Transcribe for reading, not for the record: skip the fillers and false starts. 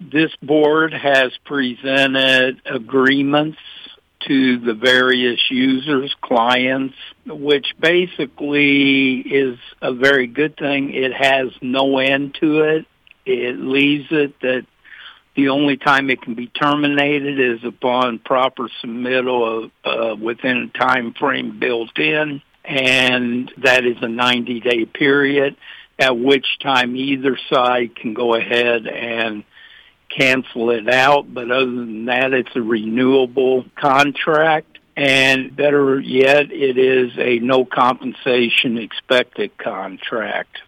This board has presented agreements to the various users, clients, which basically is a very good thing. It has no end to it. It leaves it that the only time it can be terminated is upon proper submittal of within a time frame built in, and that is a 90-day period, at which time either side can go ahead and cancel it out. But other than that, it's a renewable contract. And better yet, it is a no compensation expected contract.